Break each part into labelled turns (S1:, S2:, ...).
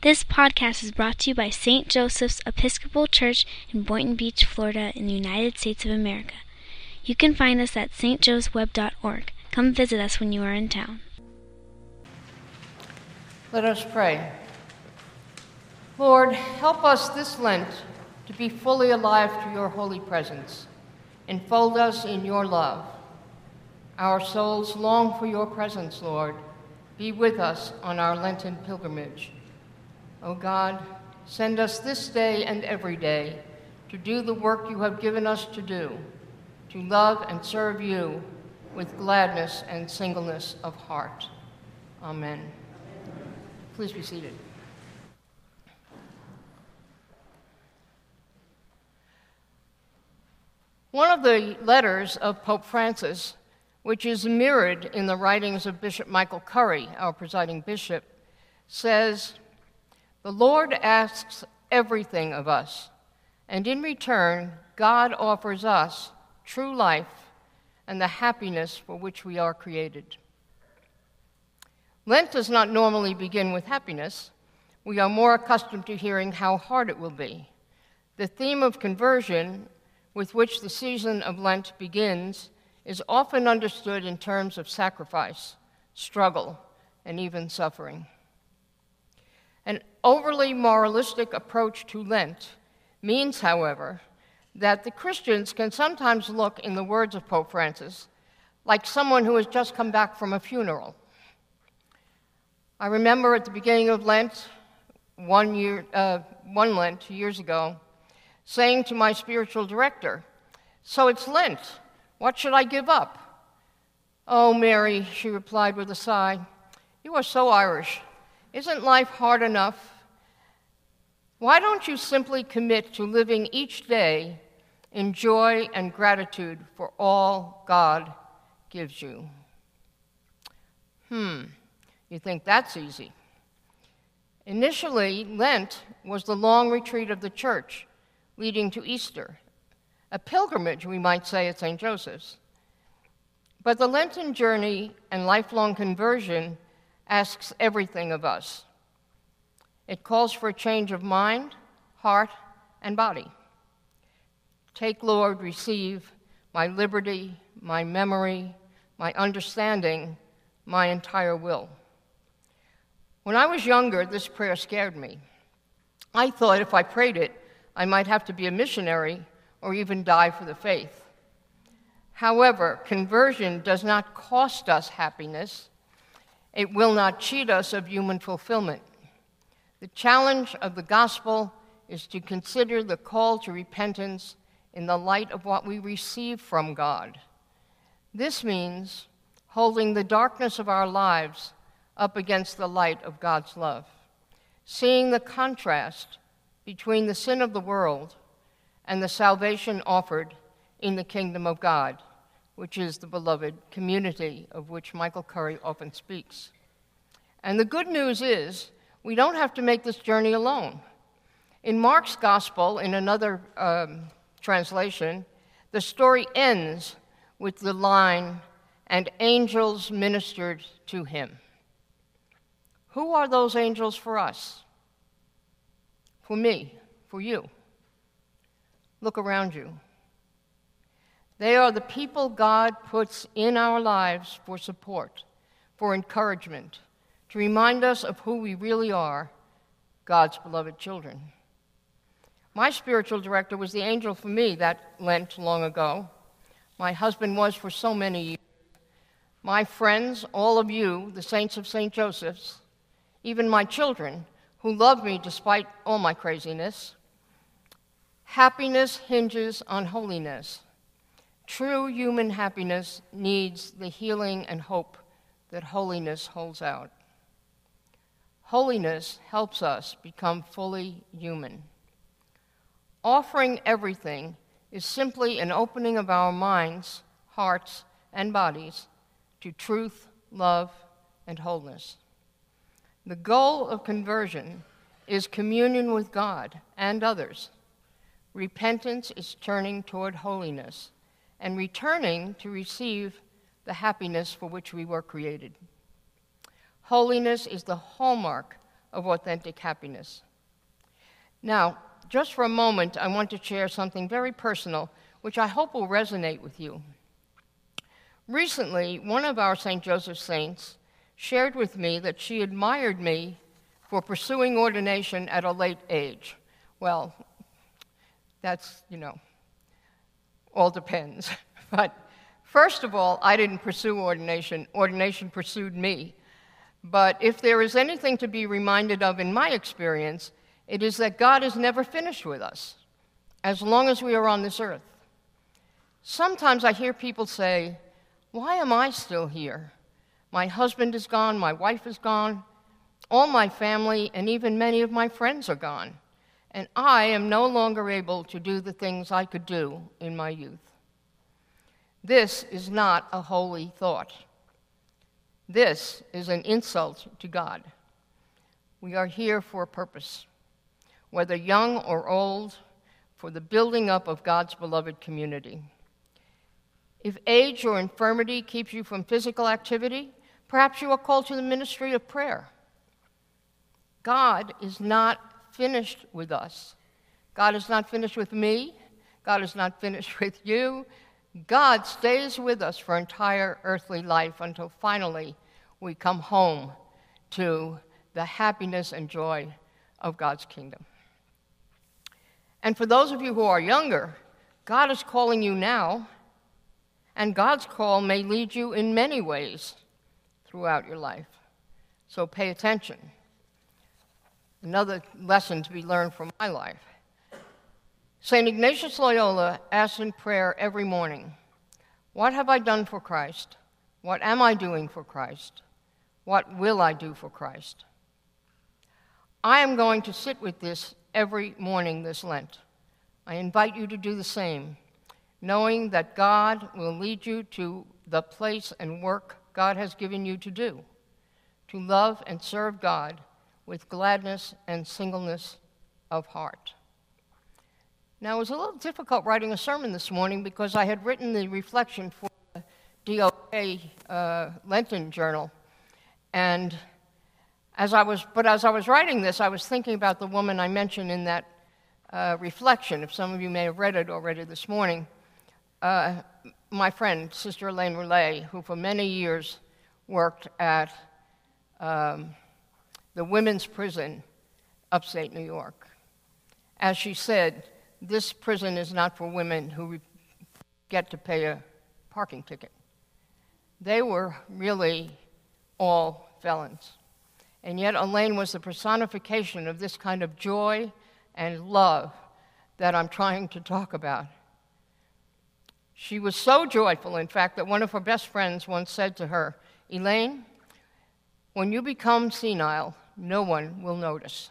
S1: This podcast is brought to you by St. Joseph's Episcopal Church in Boynton Beach, Florida, in the United States of America. You can find us at stjoesweb.org. Come visit us when you are in town.
S2: Let us pray. Lord, help us this Lent to be fully alive to your holy presence. Enfold us in your love. Our souls long for your presence, Lord. Be with us on our Lenten pilgrimage. O God, send us this day and every day to do the work you have given us to do, to love and serve you with gladness and singleness of heart. Amen. Please be seated. One of the letters of Pope Francis, which is mirrored in the writings of Bishop Michael Curry, our presiding bishop, says, "The Lord asks everything of us, and in return, God offers us true life and the happiness for which we are created." Lent does not normally begin with happiness. We are more accustomed to hearing how hard it will be. The theme of conversion, with which the season of Lent begins, is often understood in terms of sacrifice, struggle, and even suffering. An overly moralistic approach to Lent means, however, that the Christians can sometimes look, in the words of Pope Francis, like someone who has just come back from a funeral. I remember at the beginning of Lent, one Lent 2 years ago, saying to my spiritual director, "So it's Lent. What should I give up?" "Oh, Mary," she replied with a sigh, "you are so Irish. Isn't life hard enough? Why don't you simply commit to living each day in joy and gratitude for all God gives you?" You think that's easy. Initially, Lent was the long retreat of the church leading to Easter, a pilgrimage, we might say, at St. Joseph's. But the Lenten journey and lifelong conversion asks everything of us. It calls for a change of mind, heart, and body. Take, Lord, receive my liberty, my memory, my understanding, my entire will. When I was younger, this prayer scared me. I thought if I prayed it, I might have to be a missionary or even die for the faith. However, conversion does not cost us happiness. It will not cheat us of human fulfillment. The challenge of the gospel is to consider the call to repentance in the light of what we receive from God. This means holding the darkness of our lives up against the light of God's love, seeing the contrast between the sin of the world and the salvation offered in the kingdom of God, which is the beloved community of which Michael Curry often speaks. And the good news is, we don't have to make this journey alone. In Mark's gospel, in another translation, the story ends with the line, "And angels ministered to him." Who are those angels for us? For me, for you. Look around you. They are the people God puts in our lives for support, for encouragement, to remind us of who we really are, God's beloved children. My spiritual director was the angel for me that Lent long ago. My husband was for so many years. My friends, all of you, the saints of St. Joseph's, even my children, who love me despite all my craziness. Happiness hinges on holiness. True human happiness needs the healing and hope that holiness holds out. Holiness helps us become fully human. Offering everything is simply an opening of our minds, hearts, and bodies to truth, love, and wholeness. The goal of conversion is communion with God and others. Repentance is turning toward holiness and returning to receive the happiness for which we were created. Holiness is the hallmark of authentic happiness. Now, just for a moment, I want to share something very personal, which I hope will resonate with you. Recently, one of our St. Joseph saints shared with me that she admired me for pursuing ordination at a late age. Well, that's, all depends. But first of all, I didn't pursue ordination. Ordination pursued me. But if there is anything to be reminded of in my experience, it is that God is never finished with us, as long as we are on this earth. Sometimes I hear people say, "Why am I still here? My husband is gone, my wife is gone, all my family and even many of my friends are gone, and I am no longer able to do the things I could do in my youth." This is not a holy thought. This is an insult to God. We are here for a purpose, whether young or old, for the building up of God's beloved community. If age or infirmity keeps you from physical activity, perhaps you are called to the ministry of prayer. God is not finished with us. God is not finished with me. God is not finished with you. God stays with us for entire earthly life until finally we come home to the happiness and joy of God's kingdom. And for those of you who are younger, God is calling you now, and God's call may lead you in many ways throughout your life. So pay attention. Another lesson to be learned from my life. St. Ignatius Loyola asks in prayer every morning, "What have I done for Christ? What am I doing for Christ? What will I do for Christ?" I am going to sit with this every morning this Lent. I invite you to do the same, knowing that God will lead you to the place and work God has given you to do, to love and serve God with gladness and singleness of heart. Now, it was a little difficult writing a sermon this morning because I had written the reflection for the DOA Lenten Journal, and as I was writing this, I was thinking about the woman I mentioned in that reflection. If some of you may have read it already this morning, my friend, Sister Elaine Roulet, who for many years worked at the women's prison upstate New York. As she said, this prison is not for women who get to pay a parking ticket. They were really all felons. And yet Elaine was the personification of this kind of joy and love that I'm trying to talk about. She was so joyful, in fact, that one of her best friends once said to her, "Elaine, when you become senile, no one will notice."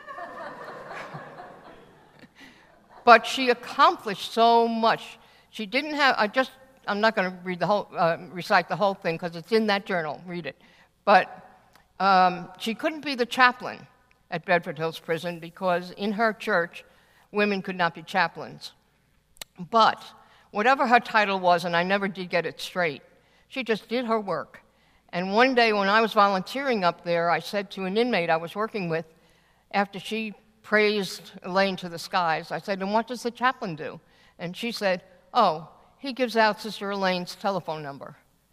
S2: But she accomplished so much. She didn't have, I'm not going to read the whole, recite the whole thing because it's in that journal, read it. But she couldn't be the chaplain at Bedford Hills Prison because in her church, women could not be chaplains. But whatever her title was, and I never did get it straight, she just did her work. And one day when I was volunteering up there, I said to an inmate I was working with, after she praised Elaine to the skies, I said, "And what does the chaplain do?" And she said, "Oh, he gives out Sister Elaine's telephone number."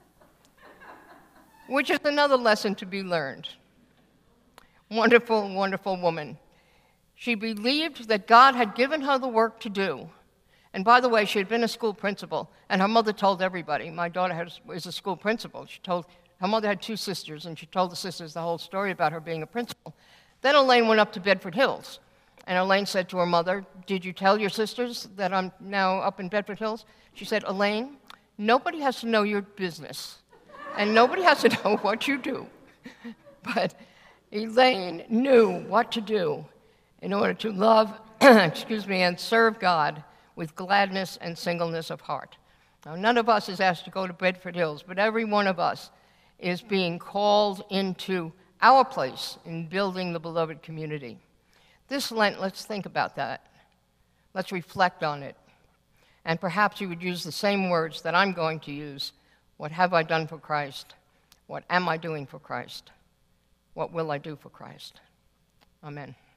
S2: Which is another lesson to be learned. Wonderful, wonderful woman. She believed that God had given her the work to do. And by the way, she had been a school principal, and her mother told everybody. My daughter is a school principal. Her mother had 2 sisters, and she told the sisters the whole story about her being a principal. Then Elaine went up to Bedford Hills, and Elaine said to her mother, "Did you tell your sisters that I'm now up in Bedford Hills?" She said, "Elaine, nobody has to know your business, and nobody has to know what you do." But Elaine knew what to do in order to love, and serve God with gladness and singleness of heart. Now, none of us is asked to go to Bedford Hills, but every one of us is being called into our place in building the beloved community. This Lent, let's think about that. Let's reflect on it. And perhaps you would use the same words that I'm going to use. What have I done for Christ? What am I doing for Christ? What will I do for Christ? Amen.